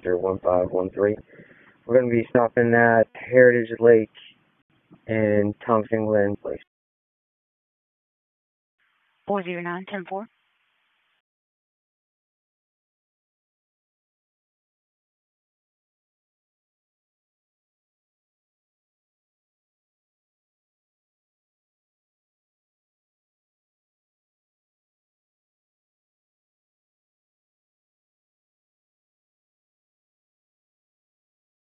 1513. We're going to be stopping at Heritage Lake in Thompson Glen Place. 409-104.